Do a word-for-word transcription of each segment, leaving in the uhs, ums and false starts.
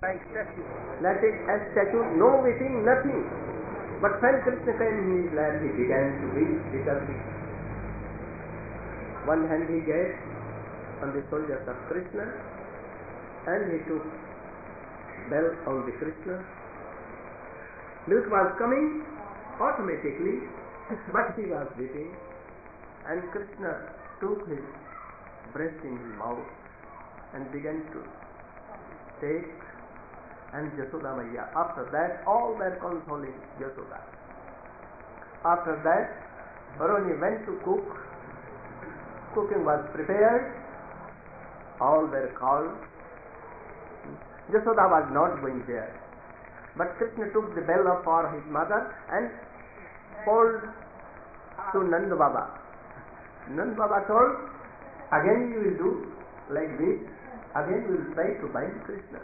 like statue. Like a statue, no weeping, nothing. But when Krishna came in his lap, he began to weep bitterly. One hand he gave on the shoulders of Krishna, and he took bell on the Krishna. Milk was coming automatically, but he was weeping, and Krishna took his breast in his mouth and began to take, and Yashoda Maiya. After that, all were consoling Yashoda. After that, Varuni went to cook. Cooking was prepared. All were called. Yashoda was not going there. But Krishna took the bell for his mother and told to Nanda Baba. Nanda Baba told, again you will do like this, again you will try to bind Krishna.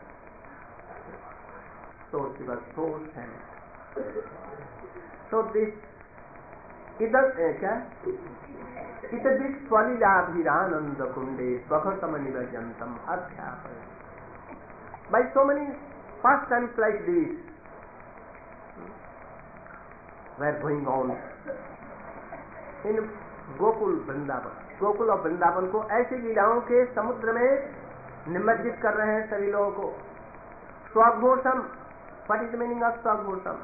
So she was so sad. So this, इधर क्या? इतदि स्वलीलाभिरानंद कुंडे स्वखतम निवजंतम अध्यापय. By so many pastimes like these were going on in Gokul Vrindavan. Gokul और वृंदावन को ऐसी लीलाओं के समुद्र में निमज्जित कर रहे हैं सभी लोगों को. स्वघोषम. What is the meaning of स्वघोषम?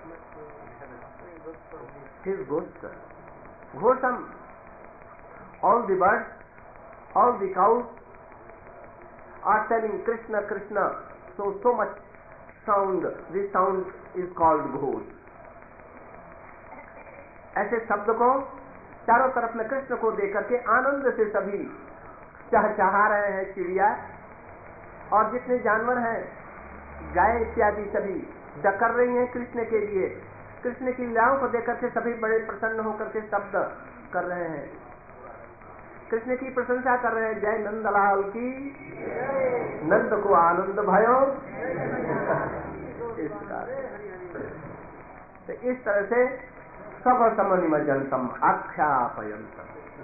His ghost. Ghosham. All the birds, all the cows are telling Krishna, Krishna. So, so much sound. This sound is called ghosh. ऐसे शब्द को चारों तरफ में कृष्ण को देकर के आनंद से सभी चहचहा रहे हैं. चिड़िया और जितने जानवर हैं, गाय इत्यादि सभी डकर रही हैं कृष्ण के लिए. कृष्ण की लीलाओं को देकर के सभी बड़े प्रसन्न होकर के शब्द कर रहे हैं. कृष्ण की प्रशंसा कर रहे हैं. जय नंदलाल की. नंद को आनंद भयो. तो इस तरह से सब समनिमजंतम आख्यापयंतम.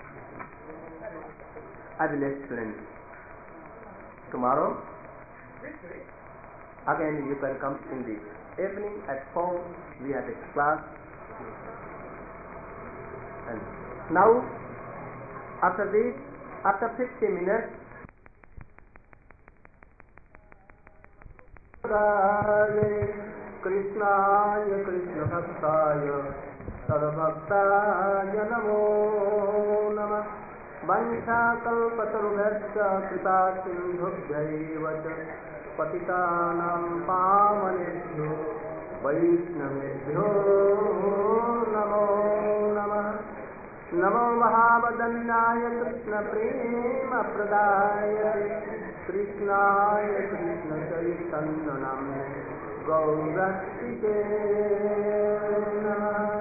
I will explain tomorrow. Again you can come in the evening at four. We have a class. And now, after this, after fifty minutes, Krishnaya Krishna Bhaktaya Sarvabhaktaya Namo Namah. Vansha kalpatarubhyascha krita sindhubhyaivacha patitanam pavanebhyo वैष्णवेभ्यो नमो नमः. नमो महावदन्नाय कृष्ण प्रेम प्रदाय कृष्णाय कृष्ण चैतन्य नाम्ने गौरक्षिते नमः.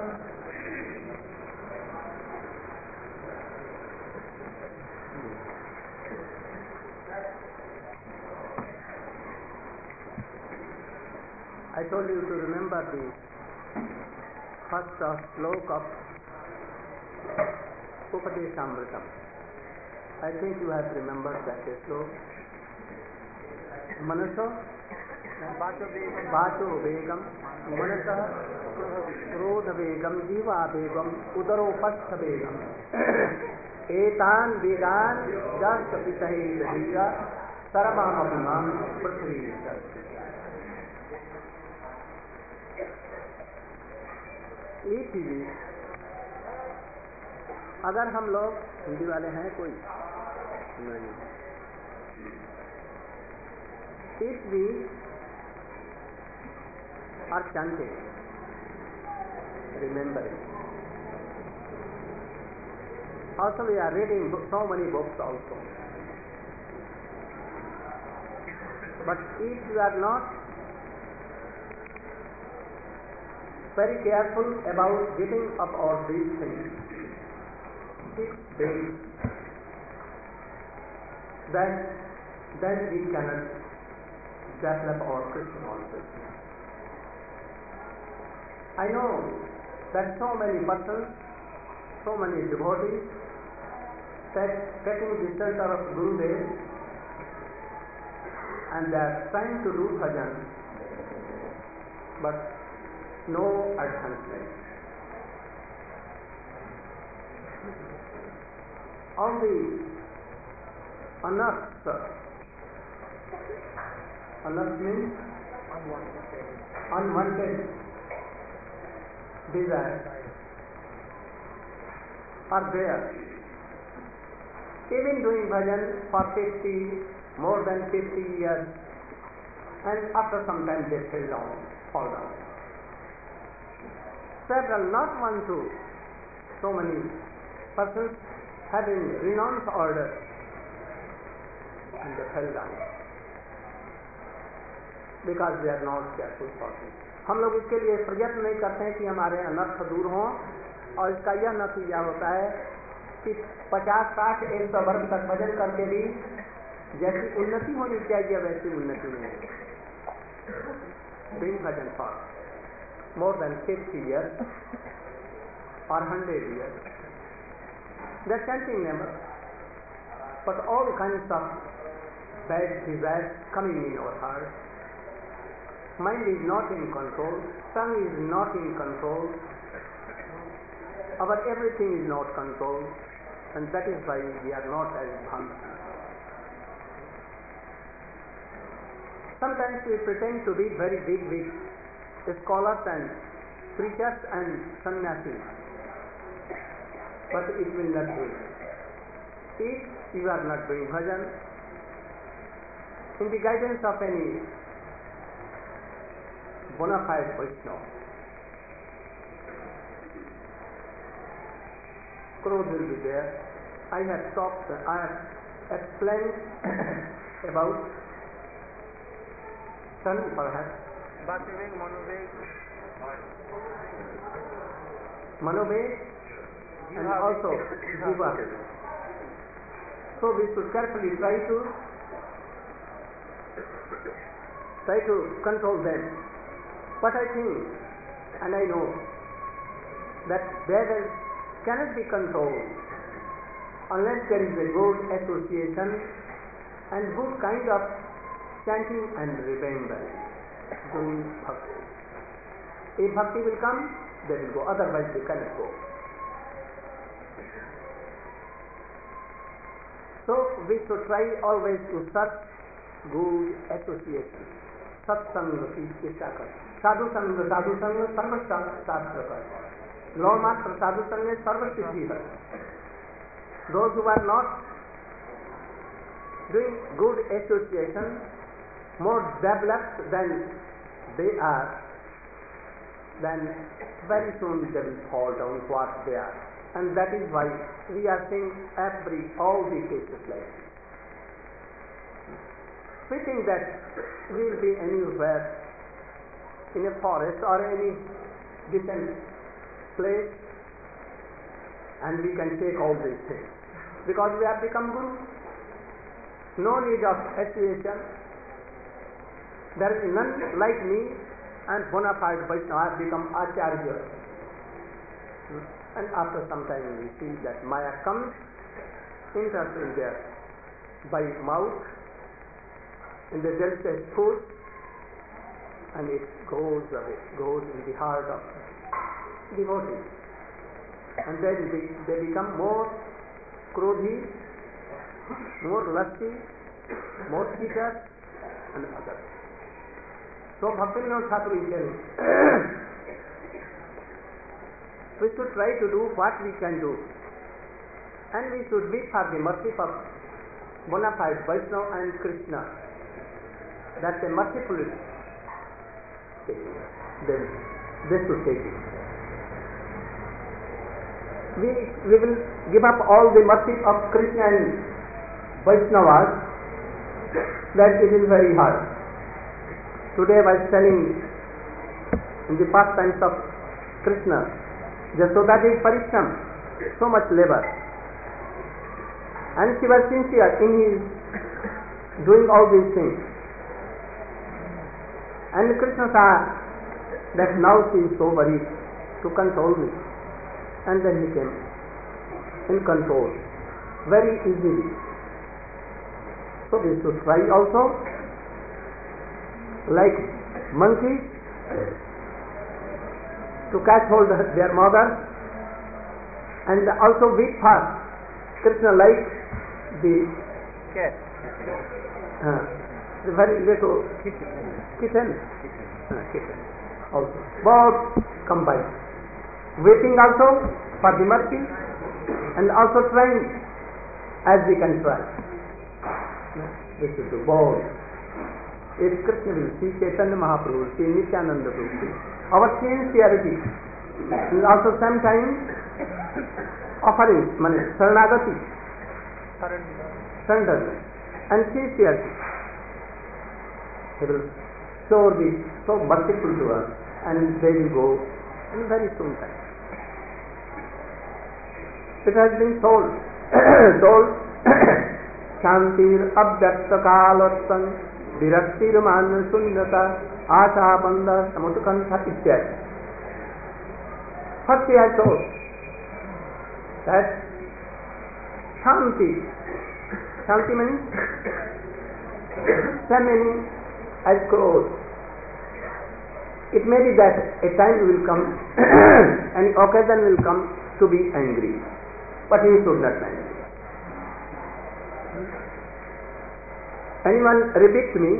I told you to remember the first sloka of Upadeshamritam. I think you have remembered that sloka. Manaso Vacho Vegam Manasa Krodha Vegam Jiva Vegam Udaro Patha Vegam Etan Vegan Jasta Pitahe Dahija Saramahapimam Prithvi. एक ही अगर हम लोग हिंदी वाले हैं कोई नहीं. If we are chanting, remembering. Also we are reading so many books also. But if you are not very careful about giving up all these things, then, then, then we cannot develop our Krishna consciousness. I know that so many persons, so many devotees, that taking the shelter of Gurudev and they are trying to do bhajan, but no advancement. On the unearthed, unearthed means unwanted desire are there. Even doing bhajan for fifty, more than fifty years, and after some time they fall down, fall down. Several, not one, two, so many persons having renounced order and they fell down because they are not careful for it. हम लोग इसके लिए प्रयत्न नहीं करते हैं कि हमारे अनर्थ दूर हों, और इसका यह नतीजा होता है कि पचास साठ एक सौ वर्ष तक भजन करके भी जैसी उन्नति होनी चाहिए वैसी उन्नति नहीं है. Doing bhajan for more than fifty years or one hundred years, they are chanting never, but all kinds of bad desires coming in our heart. Mind is not in control, tongue is not in control, our everything is not controlled, and that is why we are not as bhakti. Sometimes we pretend to be very big, big scholars and preachers and sannyasis, but it will not do. If you are not doing bhajan, in the guidance of any bona fide Vaishnava, Krodh will be there. I have talked, I have explained about sun perhaps, Bhaktivek, Manovek, Manovek, and also Jiva. So we should carefully try to try to control them. But I think, and I know, that there cannot be controlled unless there is a good association and good kind of chanting and remembrance doing bhakti. If bhakti will come, they will go, otherwise they cannot go. So we should try always to search good association. Satsang की चेष्टा कर, साधु संग साधु संग सर्व शास्त्र कर, नौ मात्र साधु संग में सर्व सिद्धि है. Those who are not doing good association, more developed than they are, then very soon they will fall down what they are. And that is why we are seeing every, all the cases like this. We think that we will be anywhere in a forest or any distant place and we can take all these things because we have become Guru. No need of association. There is none like me and bona fide Vaishnava have become Acharya. And after some time we see that Maya comes, enters in there by mouth, in the delicious food, and it goes away, goes in the heart of devotees. And then they, they become more krodhi, more lusty, more seekers, and others. So Bhaktivinoda Thakur is telling, we should try to do what we can do, and we should wait for the mercy of bona fide Vaishnava and Krishna. That's a merciful thing. Then they should take it. We, we will give up all the mercy of Krishna and Vaishnavas, that it is very hard. Today I was telling in the pastimes of Krishna, Jasoda did parishram, so much labor. And she was sincere in his doing all these things. And Krishna saw that now she is so worried to control me. And then he came in control very easily. So we should try also like monkeys to catch hold of their mother, and also weak fast. Krishna like the cat. Uh, the very little kitten. Kitten. Uh, kitten. Also. Both combined. Waiting also for the mercy and also trying as we can try. We should do both. If Krishna will see Chaitanya Mahaprabhu, see Nityananda Prabhu, our sincerity and also sometimes offerings, mani, saranagati, surrender and sincerity. He will sure be so merciful to us, and they will go in very soon time. It has been told, told, Shantir abhyakta kalatsan viraktir manya sunyata asha bandha samutukantha ityadi. First he has told that Shanti, Shanti means same meaning as clothes. It may be that a time will come, an occasion will come to be angry, but he should not be angry. Anyone rebuked me,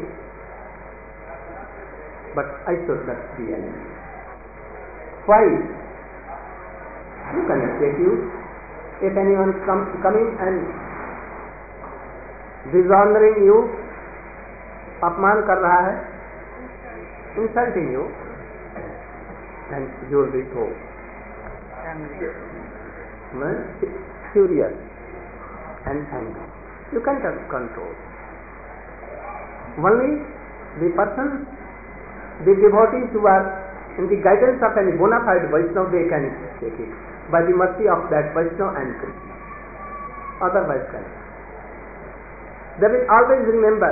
but I should not be angry. Why? You cannot take you. If anyone comes coming and dishonoring you, अपमान कर रहा है, insulting you, and you will be so furious and angry. You can't control. Only the persons, the devotees who are in the guidance of any bona fide Vaishnava, they can take it by the mercy of that Vaishnava and Krishna. Otherwise, can. They will always remember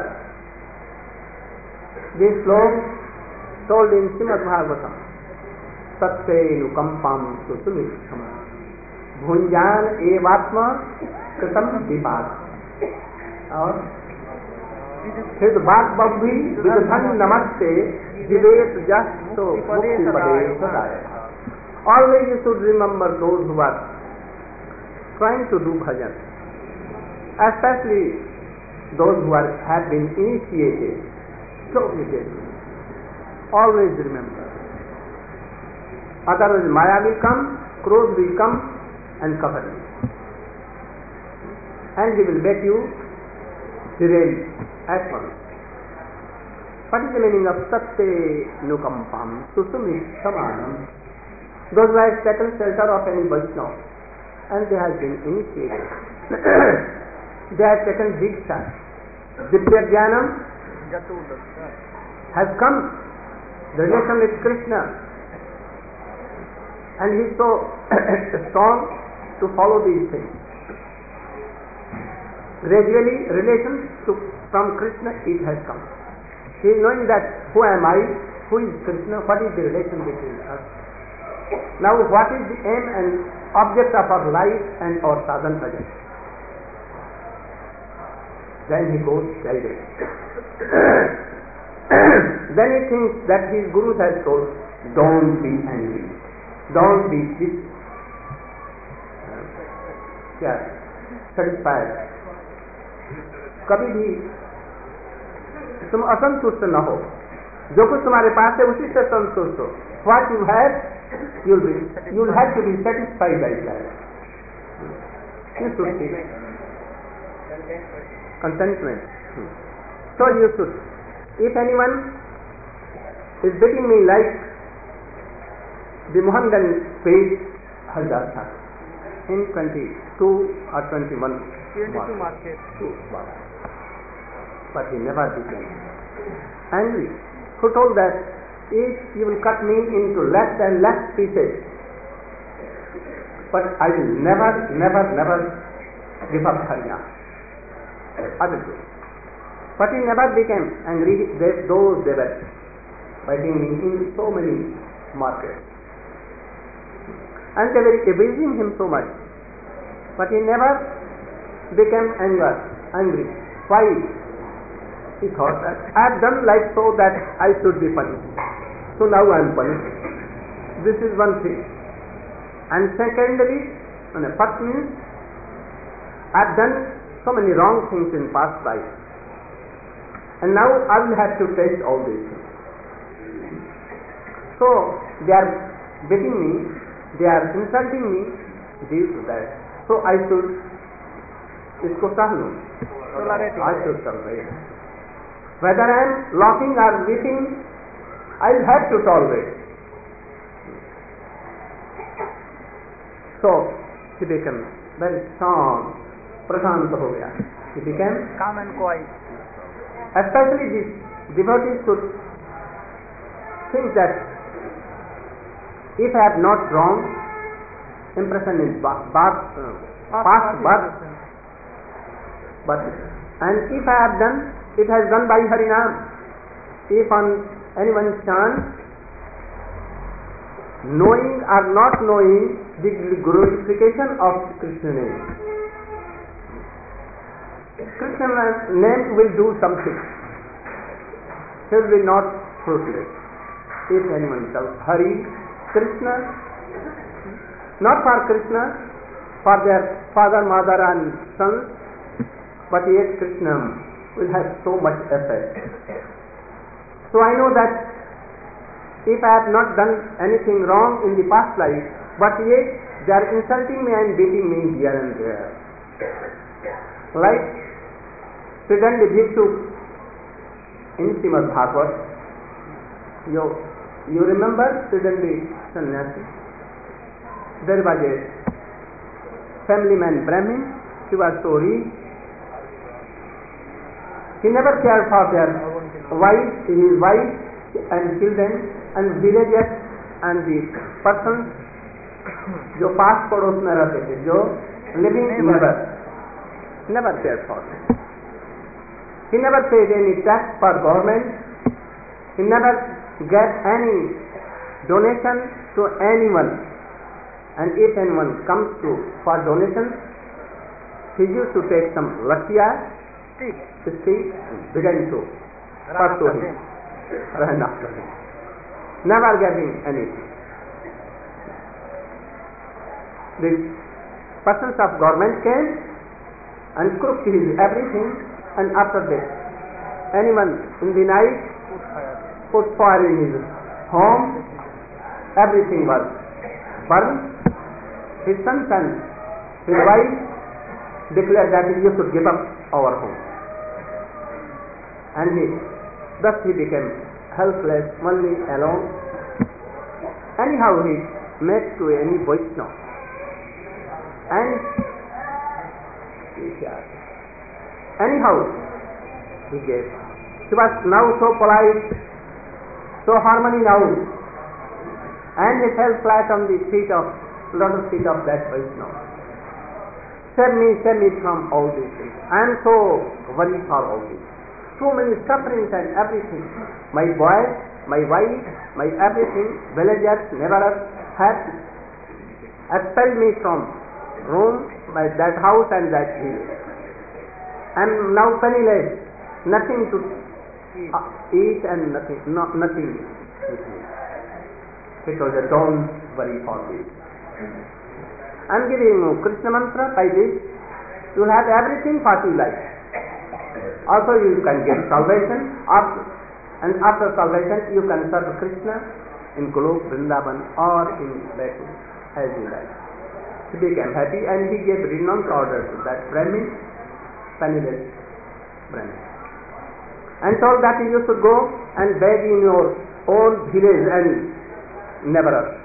this slogan told in Srimad Bhagavatam, Satte nukampam susumiksham bhunjan evatma kritam vipad. और फिर बात बब्बी विदधन नमस्ते जिवेत जस्तो मुक्ति पदे सदाय. Always you should remember those who are trying to do bhajan, especially those who are, have been initiated. So always remember. Otherwise Maya will come, Krodh will come and cover you, and he will make you derail at once. What is the meaning of Satte Nukampam Susumi Samanam? Those who have taken shelter of any Vaishnava and they have been initiated, they have taken Diksha. Divya Jnanam has come, the relation with Krishna, and he is so strong to follow these things. Gradually, relation to, from Krishna, it has come. He is knowing that who am I, who is Krishna, what is the relation between us. Now, what is the aim and object of our life and our sadhana bhajan? Then he goes guided. Then he thinks that his Guru has told, don't be angry, don't be dis- yeah, satisfied. कभी भी तुम असंतुष्ट न हो, जो कुछ तुम्हारे पास है उसी से संतुष्ट हो. What you have, you'll be, you'll have to be satisfied by that. You should be contentment. So you should. If anyone is beating me like the Mohammedan page Hazar in twenty-two or twenty-one, twenty-two market. But he never became angry. Who told that if you will cut me into less and less pieces, but I will never, never, never give up Haryana. I will do. But he never became angry. They, those they were fighting me in so many markets, and they were abusing him so much. But he never became anger, angry. Why? he thought that I have done like so that I should be punished. So now I am punished. This is one thing. And secondly, first means I have done so many wrong things in past life, and now I will have to taste all these things. So they are beating me, they are insulting me due to that. So I should isko sah lo. I should tolerate. Whether I am laughing or weeping, I will have to tolerate. So he became very strong, prashant ho gaya. He became calm and quiet. Especially these devotees should think that if I have not wrong impression in ba- ba- uh, past birth, but and if I have done, it has done by Harinam. If on anyone's chance, knowing or not knowing the glorification of Krishna name, Krishna name will do something. It will be not fruitless. If anyone tells Hari, Krishna, not for Krishna, for their father, mother and sons, but yet Krishna will have so much effect. So I know that if I have not done anything wrong in the past life, but yet they are insulting me and beating me here and there. Like Sridhar Bhikshu in Srimad Bhagavad, you, you remember Sridhar Sannyasi? There was a family man Brahmin, he was so rich, he never cared for their wife, his wife and children and villagers and the persons जो पास पड़ोस में रहते थे, जो living never, never cared for them. He never paid any tax for government. He never gave any donation to anyone. And if anyone comes to for donation, he used to take some lakhia, stick, began to pursue him, run after him, never giving anything. The persons of government came and crooked his everything, and after that, anyone in the night put fire in his home, everything was burned. His sons and his wife declared that you should give up our home. And he, thus he became helpless, only alone. Anyhow, he met to any Vaishnava. And anyhow, he gave. He was now so polite, so harmony now, and he fell flat on the feet of lotus feet of that Vaishnava. Save me, save me from all these things. I am so worried for all this. So many sufferings and everything. My boy, my wife, my everything, villagers, neighbors have expelled me from Rome, by that house and that village. I am now penniless, nothing to uh, eat and nothing, no, nothing with me. He told her, don't worry for this. I am giving you Krishna mantra, by this you will have everything for your life. Also you can get salvation, after, and after salvation you can serve Krishna in Golok, Vrindavan or in Vaikuntha as you like. He became happy and he gave renounce order to that Brahmin, penniless Brahmin, and told that you should go and beg in your own village and never.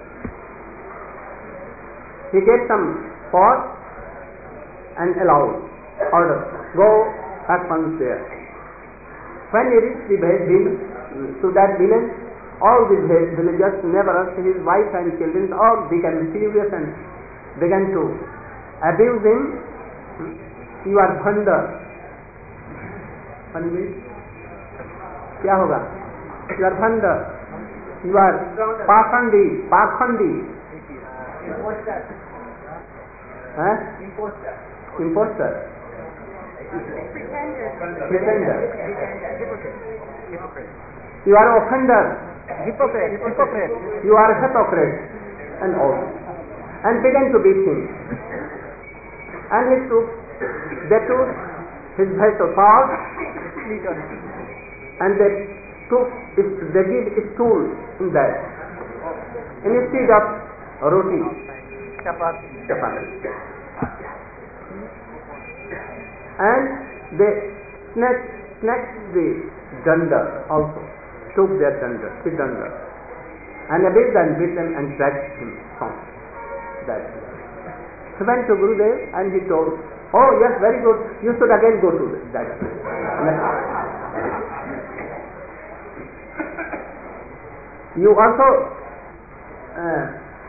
He gave some pot and allowed order, go at once there. When he reached the village, to that village, all the villagers, neighbors, his wife and children, all became furious and began to abuse him. You are bhanda. क्या होगा? You are bhanda. You are pakhandi, pakhandi. Imposter. Huh? Imposter. Imposter. Pretender. Hypocrite. You are offender. Hypocrite. Hypocrite. You are hypocrite. And all. And began to beat him. And he took, they took his vessel sword and they took, they did a stool in that. Instead of roti, Chapati. chapati. And they snatched, snatched the danda also, took their danda, the danda, and abused and beat them and dragged him from that. He went to Gurudev and he told, oh yes, very good, you should again go to that place. You also uh,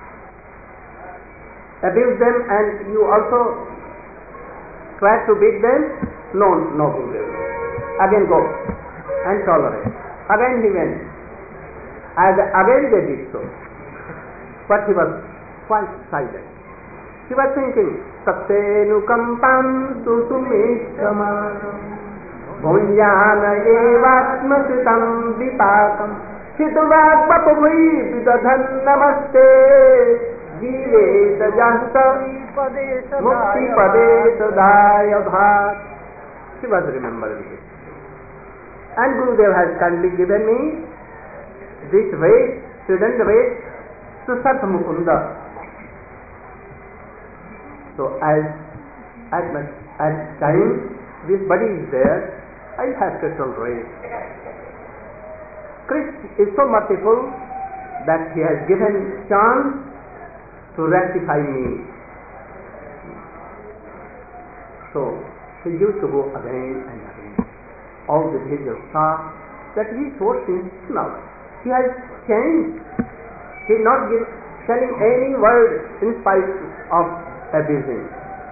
abuse them and you also try to beat them. No, no Gurudev. Again go and tolerate. Again he went. And again they did so. But he was quite silent. He was thinking, Sattenu kampam susumishkamanam bhunyana evatmasitam vipakam hidvagvapavai vidadhan namaste jiveta jasta mukti padesodaya bhat. He was remembering it. And Gurudev has kindly given me this way, student way, to Sat Mukunda. So as as much as time this body is there, I have to tolerate. Krishna is so merciful that he has given chance to rectify me. So he used to go again and again. All the villagers saw that he is forcing now. He has changed. He is not give, telling any word in spite of abusing.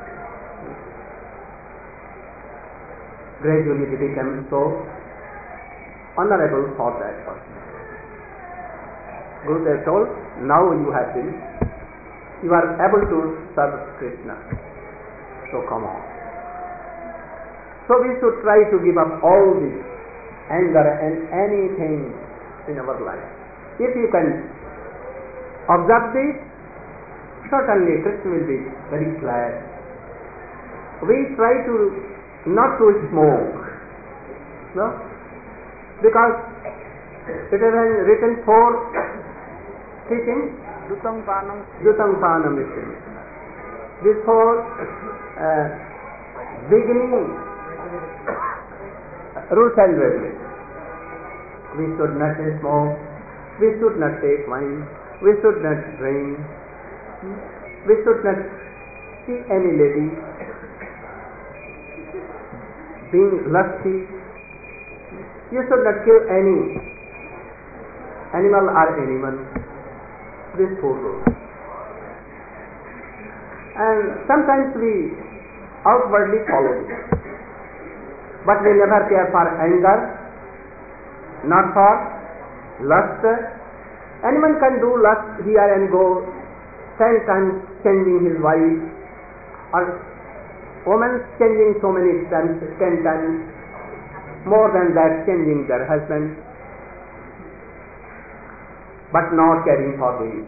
Gradually he became so honorable for that person. Gurudev told, now you have been, you are able to serve Krishna. So come on. So we should try to give up all this anger and anything in our life. If you can observe this, certainly Krishna will be very glad. We try to not to smoke, no? Because it is written for teaching Dutam panam. Dutam Panam Vichim. This for uh, beginning rules and regulations. We should not smoke, we should not take wine, we should not drink, we should not see any lady being lusty. You should not kill any animal or animal. This four rules. And sometimes we outwardly follow it, but we never care for anger, not for lust. Anyone can do lust here and go, ten times changing his wife, or women changing so many times, ten times, more than that changing their husband, but not caring for these.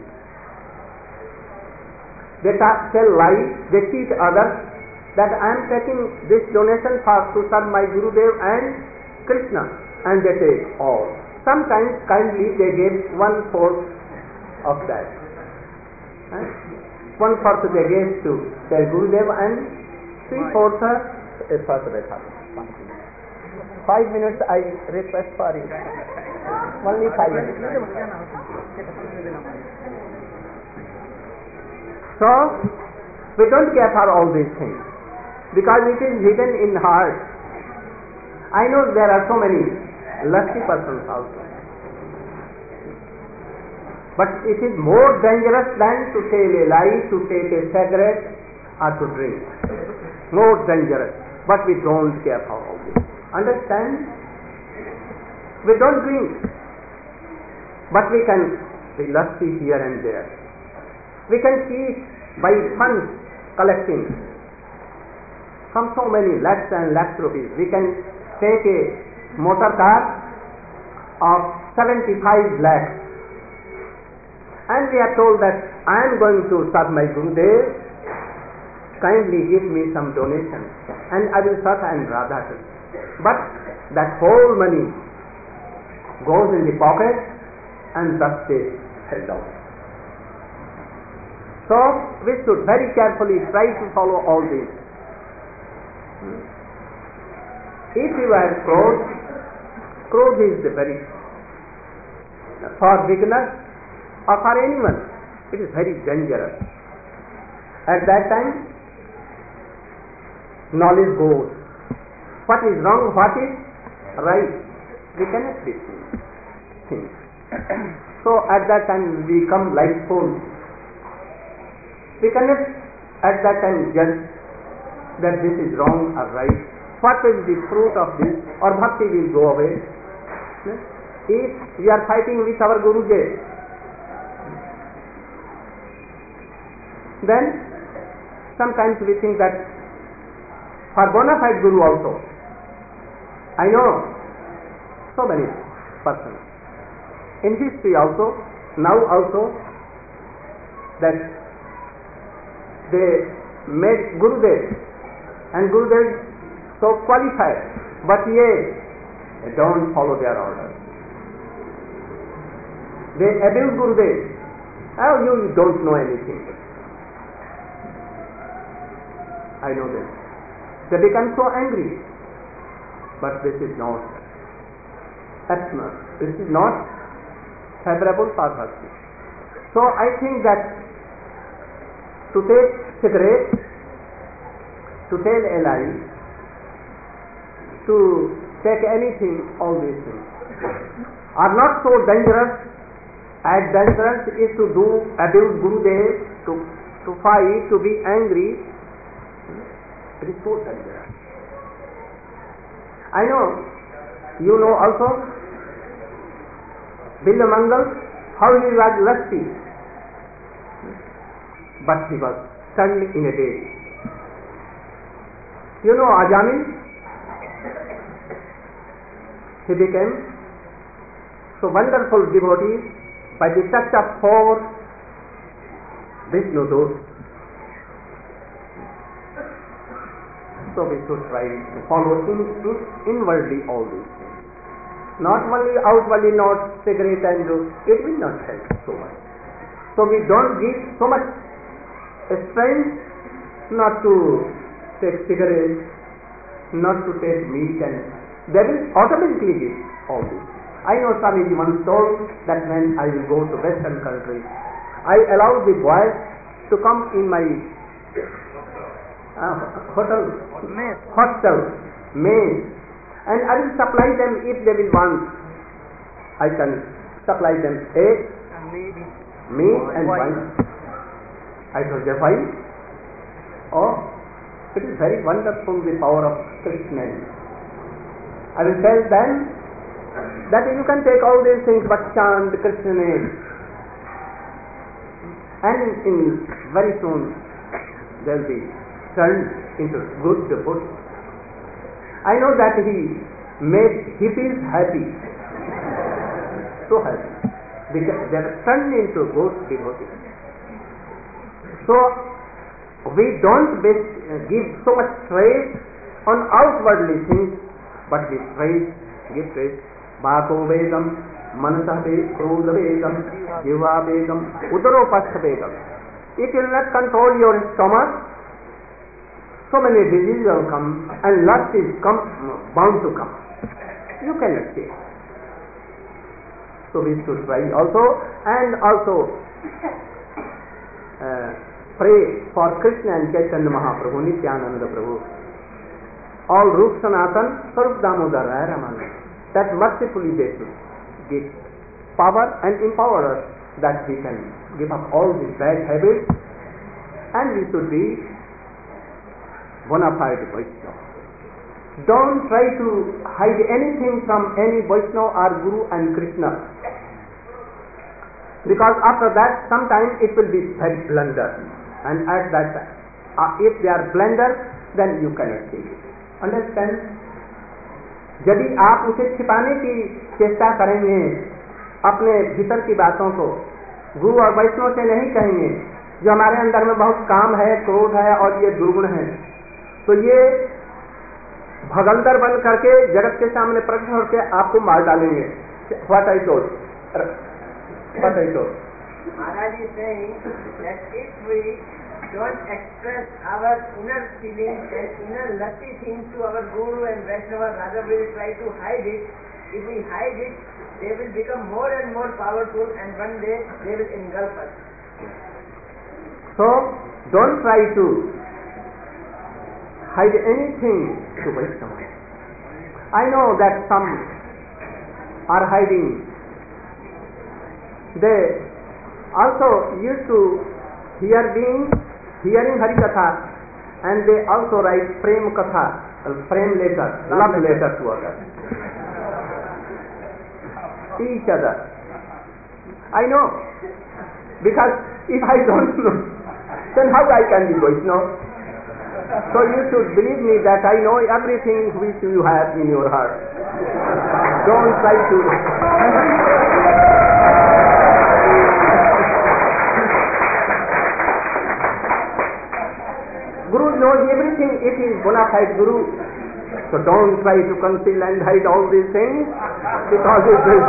They tell lies, they cheat others, that I am taking this donation for to serve my Gurudev and Krishna, and they take all. Sometimes kindly they give one fourth of that. Eh? One fourth they gave to their Gurudev and three fourths is for the Five minutes I request for you. Only five minutes. So, we don't care for all these things because it is hidden in heart. I know there are so many lusty persons also. But it is more dangerous than to tell a lie, to take a cigarette or to drink. More dangerous. But we don't care for all this. Understand? We don't drink. But we can be lusty here and there. We can cheat by funds collecting. from so many lakhs and lakhs rupees. We can take a motor car of seventy-five lakhs, and we are told that I am going to serve my Gurudev, kindly give me some donation and I will serve and Radha Krishna. But that whole money goes in the pocket and thus they fell down. So we should very carefully try to follow all this. If you wear clothes, clothes is the very, for beginners or for anyone, it is very dangerous. At that time, knowledge goes. What is wrong, what is right, we cannot distinguish. So at that time we come like fools. We cannot at that time judge that this is wrong or right. What will be the fruit of this, or bhakti will go away. If we are fighting with our Guruji, then sometimes we think that for bona fide Guru also, I know so many persons in history also, now also, that they made Gurudev, and Gurudev so qualified, but yet they don't follow their orders. They abuse Gurudev. Oh, you don't know anything. I know this. They become so angry. But this is not abstinence. This is not favorable for bhakti. So I think that to take cigarette, to tell a lie, to take anything, all these things are not so dangerous as dangerous is to do abuse Gurudev, to, to fight, to be angry. It is so dangerous. I know, you know also, Billamangal, how he was lusty, but he was stunned in a day. You know Ajamin, he became so wonderful devotee by the touch of four Vishnu doors. So we should try to follow in, in, inwardly all these things. Not only outwardly, not cigarette and do, it will not help so much. So we don't give so much strength not to take cigarette, not to take meat, and they will automatically give all this. I know Swamiji once told that when I will go to Western countries, I allow the boys to come in my uh, hotel, Mess. hostel, maize, and I will supply them if they will want. I can supply them eggs, And maybe meat and wine. wine. I told them, why? Oh, it is very wonderful, the power of Krishna. I will tell them that you can take all these things but chant Krishna name. And in very soon they will be turned into good devotees. I know that he made hippies happy. So happy. Because they are turned into good devotees. So we don't base, uh, give so much praise on outwardly things, but we praise, give praise. Bhako Vedam, Manasa Krodha Vedam, Jiva Vedam, Udaropastha Vedam. If you will not control your stomach, so many diseases will come and lust is come, bound to come. You cannot say. So we should try also, and also uh, pray for Krishna and Chaitanya Mahaprabhu, Nityananda Prabhu, all Rup Sanatan, Sarup Damodar, Raman, that mercifully they should give power and empower us that we can give up all these bad habits, and we should be bona fide Vaishnava. Don't try to hide anything from any Vaishnava or Guru and Krishna, because after that sometimes it will be very blunder, and at that time, uh, if they are blunder, then you cannot change it. Understand? यदि आप उसे छिपाने की चेष्टा करेंगे, अपने भीतर की बातों को गुरु और वैष्णव से नहीं कहेंगे, जो हमारे अंदर में बहुत काम है, क्रोध है और ये दुर्गुण है, तो ये भगंदर बन करके जगत के सामने प्रकट होकर आपको मार डालेंगे. What I told? What I told? Maharaj is saying that if we don't express our inner feelings and inner lusty things to our Guru and Vaishnava, rather we will try to hide it. If we hide it, they will become more and more powerful, and one day they will engulf us. So, don't try to hide anything to Vaishnava. I know that some are hiding. They also used to hear being hearing Hari Katha, and they also write Prem Katha, Prem letter, love letter to others, each other. I know, because if I don't know, then how I can be Vaishnava? So you should believe me that I know everything which you have in your heart. Don't try to. Guru knows everything if he is bona fide Guru. So don't try to conceal and hide all these things, because it is.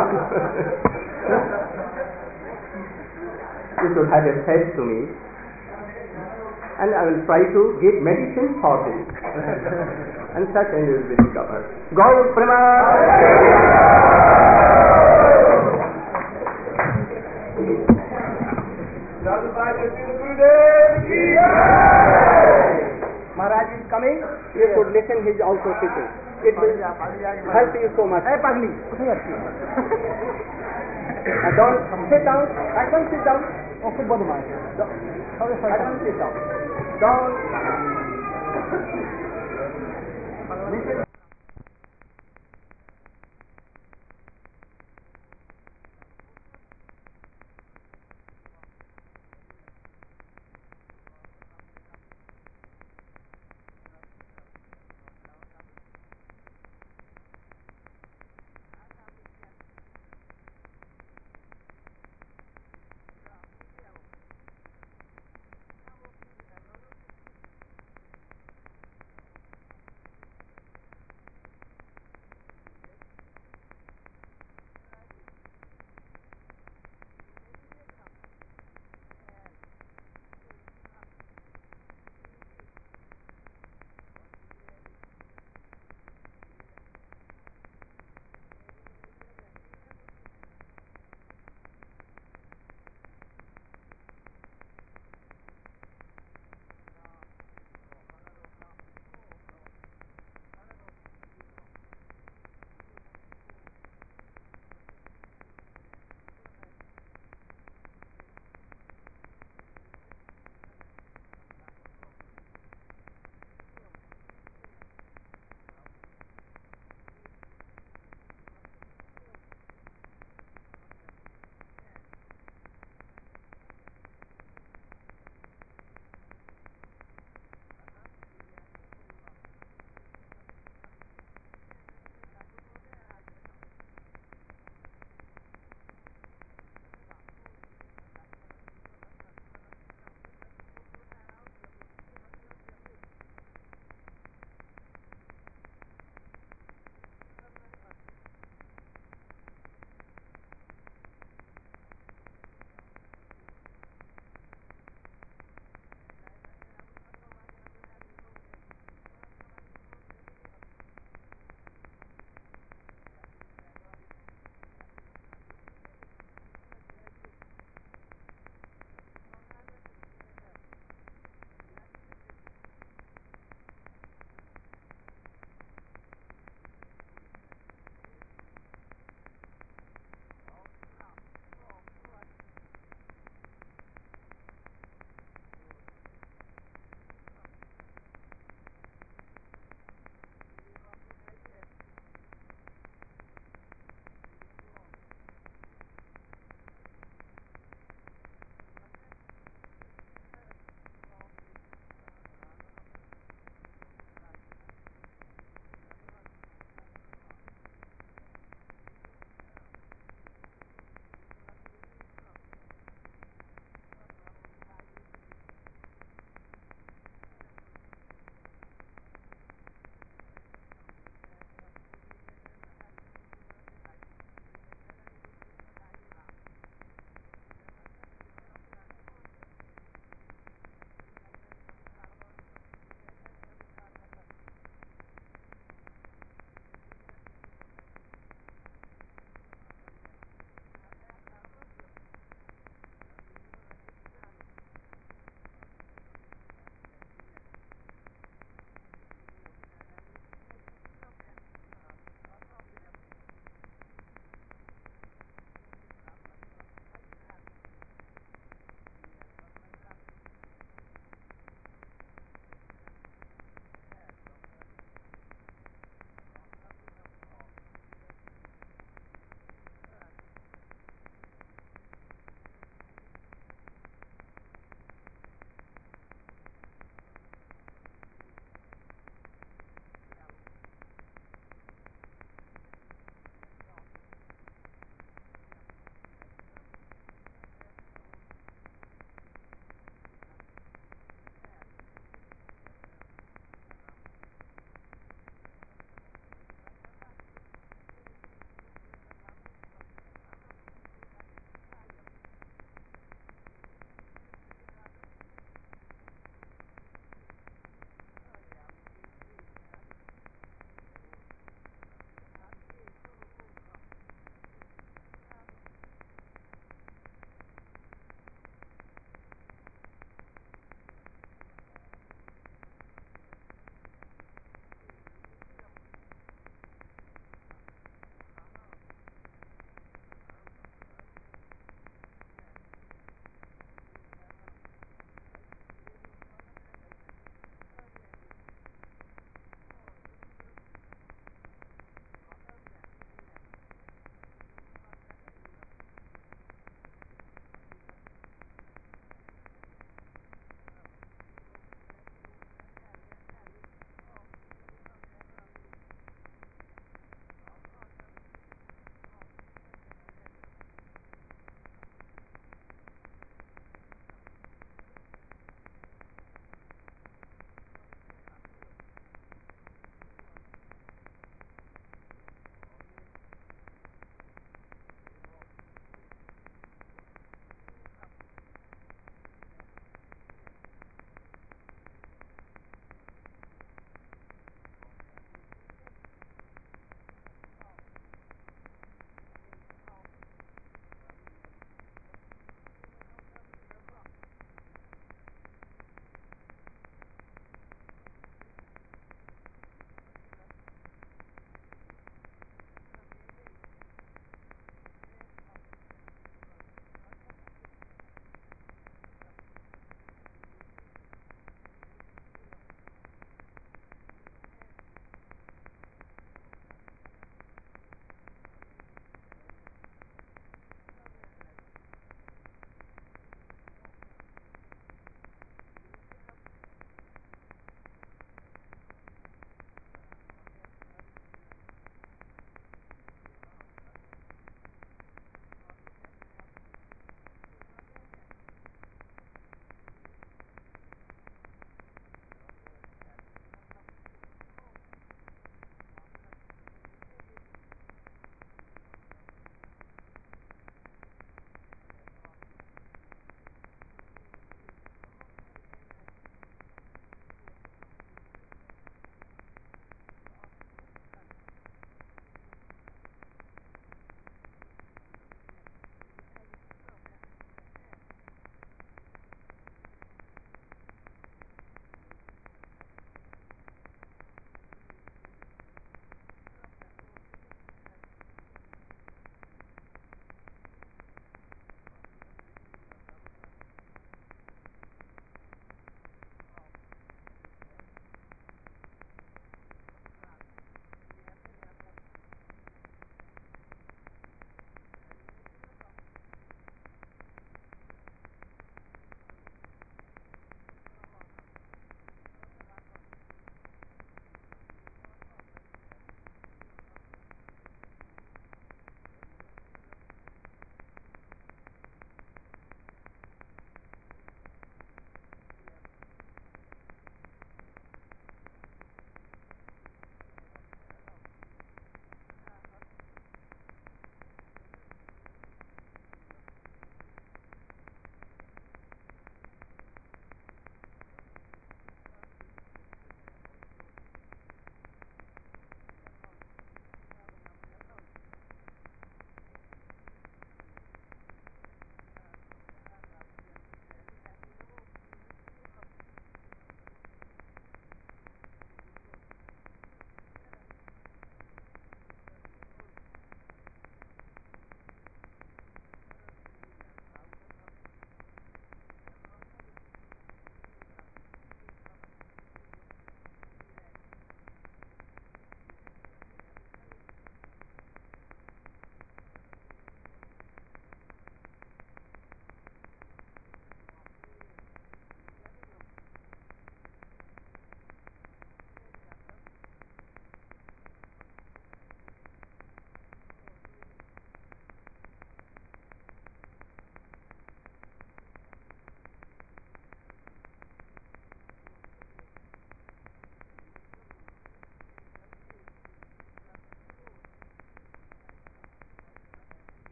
You should have a faith to me, and I will try to give medicine for this, and such and will be recovered. Gaur Maharaj is coming, you should listen, he is also teaching. It will help you so much. Hey, Pagli, don't sit down. I don't sit down. Okay, bother my. I don't sit down. Don't. Listen.